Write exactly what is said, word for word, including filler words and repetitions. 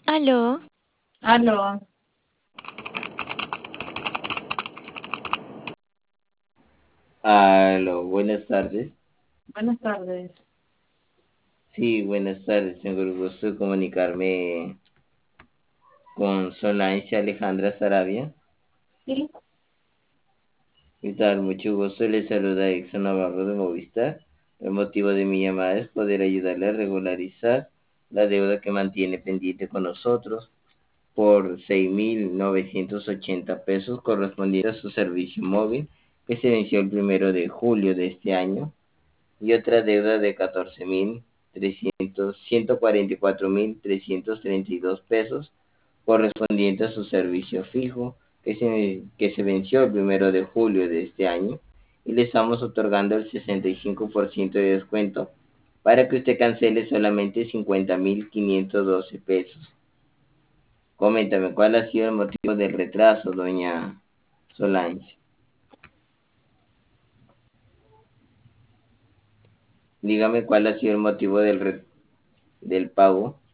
Aló, Aló, Aló, buenas tardes. buenas tardes. Sí, buenas tardes. Tengo el gusto de comunicarme con Solange Alejandra Sarabia. Sí, ¿Qué tal? Mucho gusto. Le saluda Exxon Navarro de Movistar. El motivo de mi llamada es poder ayudarle a regularizar la deuda que mantiene pendiente con nosotros por seis mil novecientos ochenta pesos correspondiente a su servicio móvil que se venció el primero de julio de este año, y otra deuda de catorce mil trescientos ciento cuarenta y cuatro mil trescientos treinta y dos pesos correspondiente a su servicio fijo que se, que se venció el primero de julio de este año, y le estamos otorgando el sesenta y cinco por ciento de descuento para que usted cancele solamente cincuenta mil quinientos doce pesos. Coméntame, ¿cuál ha sido el motivo del retraso, doña Solange? Dígame cuál ha sido el motivo del, re- del pago.